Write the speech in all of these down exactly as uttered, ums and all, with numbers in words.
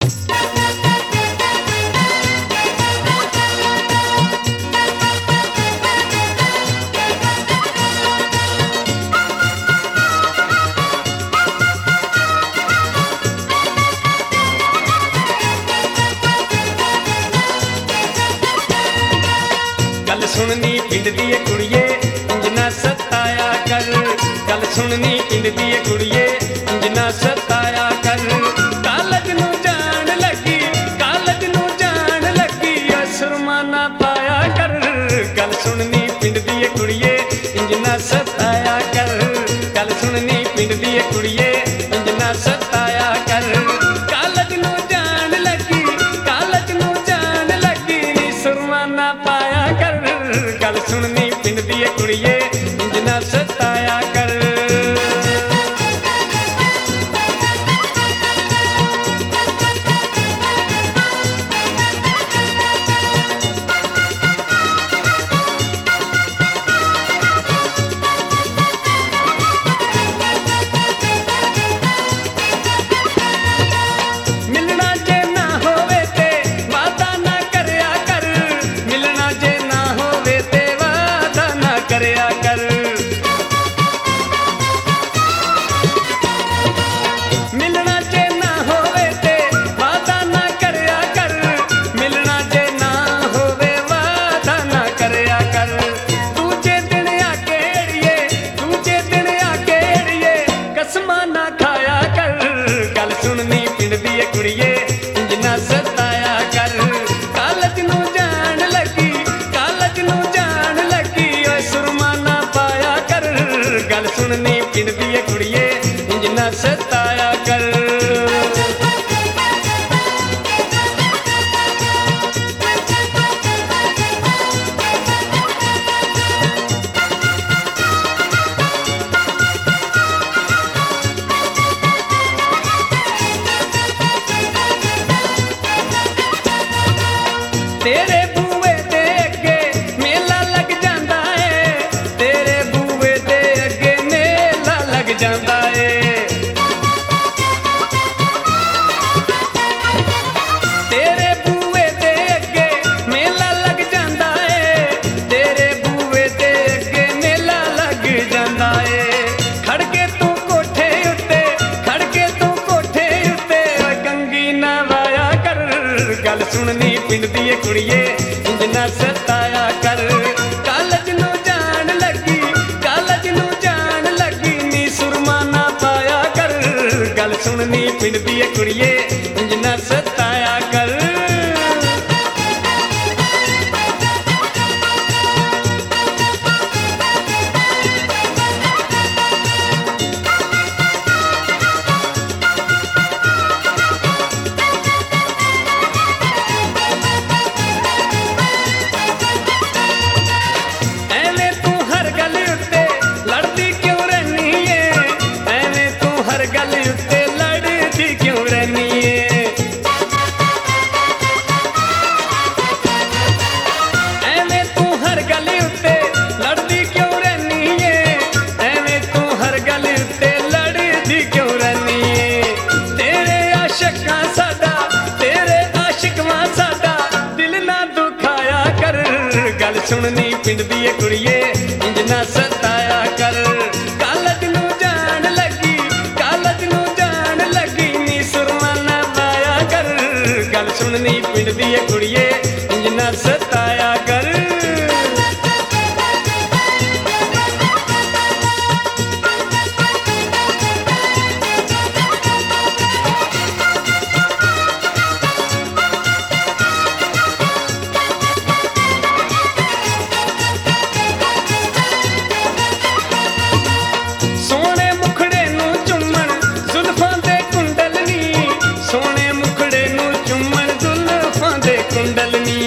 गल सुननी पिंड दी कुड़िए इंज ना सताया कर, गल सुननी पिंड दी कुड़िए इंज ना सताया कर। कालज नू जान लगी, कालज नू जान लगी, सुरमा ना पाया कर। गल सुननी पिंड दी कुड़िए इंज ना सताया कर, गल सुननी पिंड दी कुड़िए इंज ना सताया कर। कालज नू जान लगी, कालज नू जान लगी, नी सुरमा ना पाया कर। गल सुननी पिंड दी कुड़िए इंज ना सताया कर। मिलना जे ना होवे ते वादा ना करया कर, मिलना जे ना होवे ते वादा ना करया कर। मिलना जे ना होवे ते वादा ना करया कर, मिलना जे ना होवे वादा ना करया कर। दूजे दिन आके अड़िए, दूजे दिन आके अड़िए, कसमां ना खाया कर। गल सुननी पिंड दी कुड़िए इंज ना सताया कर। कालज नू जान लगी, कालज नू जान लगी, ओए सुरमा ना पाया कर। गल सुननी पिंड दी कुड़िए इंज ना सताया कर। तेरे बूए दे अगे मेला लग जांदा है, तेरे बूए दे अगे मेला लग जांदा है। तेरे बूए दे अगे मेला लग जांदा है, तेरे बूए दे अगे मेला लग जांदा है। खड़के तू कोठे उत्ते, खड़के तू कोठे उत्ते, ओए कंगी ना वाया कर। गल सुननी पिंड दी कुड़िए इंज ना सताया कर। कालज नू जान लगी, कालज नू जान लगी, नी सुरमा ना पाया कर। गल सुननी पिंड दी कुड़िए इंज ना सताया कर। ਐਵੇਂ ਤੂੰ ਹਰ ਗੱਲ ਉੱਤੇ ਲੜਦੀ ਕਿਉਂ ਰਹਿਨੀ ਏ, ਐਵੇਂ ਤੂੰ ਹਰ ਗੱਲ ਉੱਤੇ ਲੜਦੀ ਕਿਉਂ ਰਹਿਨੀ ਏ। ਐਵੇਂ ਤੂੰ ਹਰ ਗੱਲ ਉੱਤੇ ਲੜਦੀ ਕਿਉਂ ਰਹਿਨੀ ਏ, ਐਵੇਂ ਤੂੰ ਹਰ ਗੱਲ ਉੱਤੇ ਲੜਦੀ ਕਿਉਂ ਰਹਿਨੀ ਏ। ਤੇਰੇ ਆਸ਼ਿਕਾਂ ਸਾਡਾ, ਤੇਰੇ ਆਸ਼ਿਕਾਂ ਸਾਡਾ, ਦਿਲ ਨਾ ਦੁਖਾਇਆ ਕਰ। गल सुननी पिंड दी कुड़िए इंज ना सताया कर। कालज नू जान लगी, कालज नू जान लगी, नी सुरमा ना पाया कर। गल सुननी पिंड दी कुड़िए इंज ना सताया कर। सोने मुखड़े नू चुम्मन जुल्फां दे कुंडल नी, सोने मुखड़े नू चुम्मन जुल्फां दे कुंडल नी।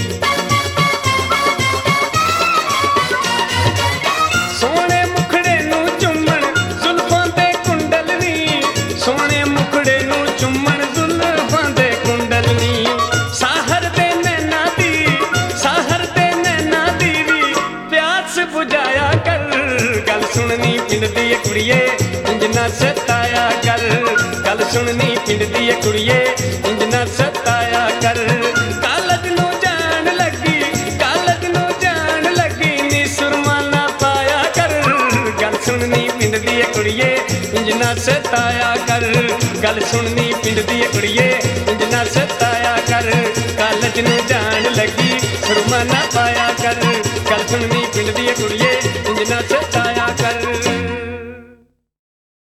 सोने मुखड़े नू चुम्मन जुल्फां दे कुंडल नी, सोने मुखड़े नू चुम्मन जुल्फां दे कुंडल नी। साहर दे नैना दी, साहर दे नैना दी भी प्यास बुझाया कर। गल सुननी पिंड दी कुड़िए इंज ना सताया कर। गल सुननी ਪਿੰਡ ਦੀ ਕੁੜੀਏ ਇੰਜ ਨਾ ਸਤਾਇਆ ਕਰ। ਕਾਲਜ ਨੂੰ ਜਾਣ ਲੱਗੀ ਕਾਲਜ ਨੂੰ ਜਾਣ ਲੱਗੀ ਨੀ ਸੁਰਮਾ ਨਾ ਪਾਇਆ ਕਰ। ਗੱਲ ਸੁਣਨੀ ਪਿੰਡ ਦੀ ਕੁੜੀਏ ਇੰਜ ਨਾ ਸਤਾਇਆ ਕਰ। ਗੱਲ ਸੁਣਨੀ ਪਿੰਡ ਦੀ ਕੁੜੀਏ ਇੰਜ ਨਾ ਸਤਾਇਆ ਕਰ। ਕਾਲਜ ਨੂੰ ਜਾਣ ਲੱਗੀ ਸੁਰਮਾ ਨਾ